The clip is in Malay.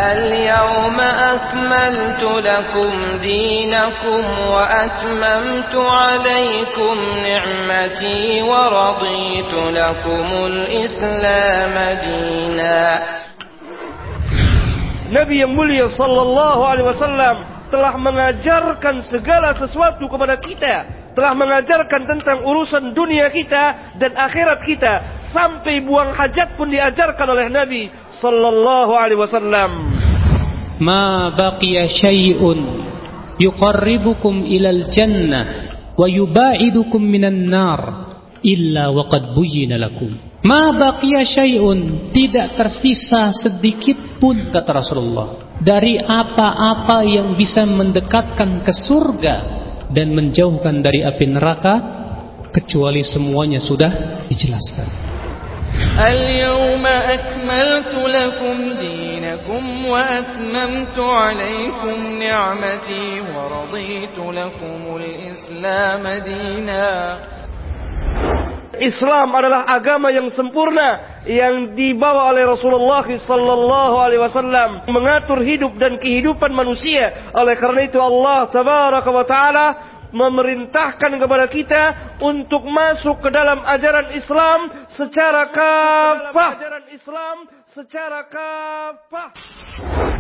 اليوم أكملت لكم دينكم وأتممت عليكم نعمتي ورضيت لكم الإسلام دينا. Nabi yang mulia sallallahu alaihi wasallam telah mengajarkan segala sesuatu kepada kita, telah mengajarkan tentang urusan dunia kita dan akhirat kita, sampai buang hajat pun diajarkan oleh Nabi sallallahu alaihi wasallam. Ma baqiya syai'un yuqarribukum ilal jannah wa yubaidukum minan nar illa waqad buyyina lakum. Ma baqiya syai'un, tidak tersisa sedikit pun, kata Rasulullah, dari apa-apa yang bisa mendekatkan ke surga dan menjauhkan dari api neraka, kecuali semuanya sudah dijelaskan. Al-yawma akmaltu lakum dinakum wa atmamtu alaykum ni'mati wa raditu lakumul Islam dina. Islam adalah agama yang sempurna yang dibawa oleh Rasulullah sallallahu alaihi wasallam, mengatur hidup dan kehidupan manusia. Oleh karena itu Allah tabaraka wa taala memerintahkan kepada kita untuk masuk ke dalam ajaran Islam secara kafah.